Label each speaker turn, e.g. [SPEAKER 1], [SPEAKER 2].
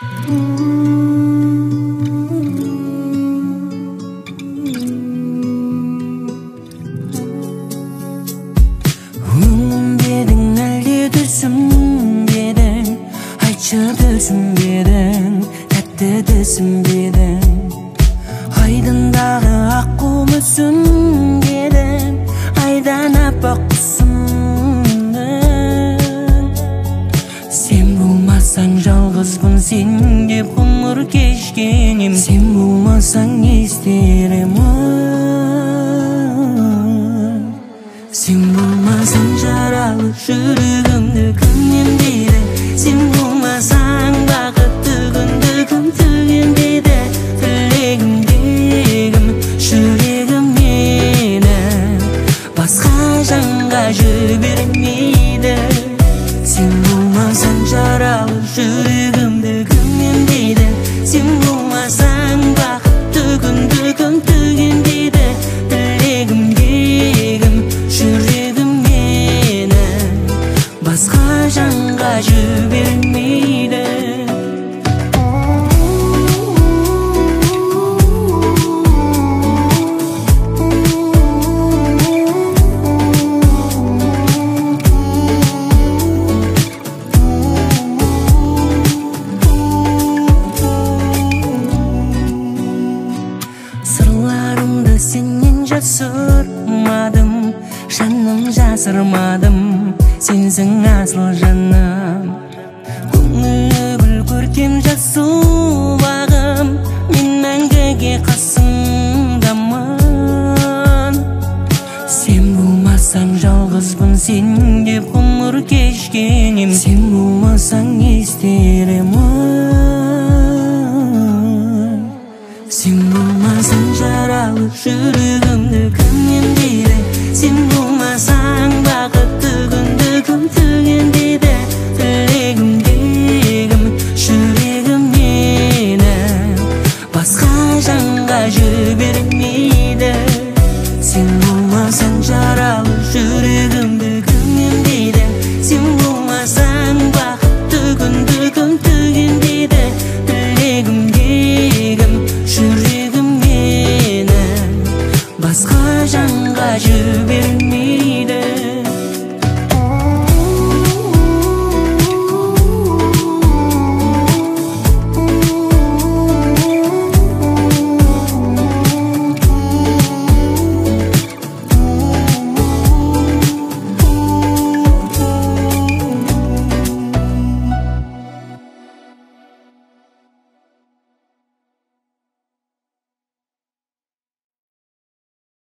[SPEAKER 1] Түсінбедің, тәтті түсінбедің, айдындағы аққу мүсінбедің, айдан аппақ құсымның. Сен болмасаң жалғызбын сен деп ғұмыр кешкенем, сен болмасаң не істеремін. Сен болмасаң жаралы жүрегімді кім емдейді, сен болмасаң бақытты күнді кім төгендейді. Тілегімдегім жүрегім мені басқа жанға жібермейді. Сен болмасаң жаралы жүрегімді кім емдейді, сен болмасаң бақытты күнді кім төгендейді. Тілегімдегім жүрегім мені басқа жанға жібермейді. Сырларымды сенен жасырмадым, жаным жасырмадым, сенсің асыл жаным. Көңіл көркем жасыл бағым, мен мәңгіге қасыңдамын. Сен болмасаң жалғызбын сен деп ғұмыр кешкенем, сен болмасаң не істер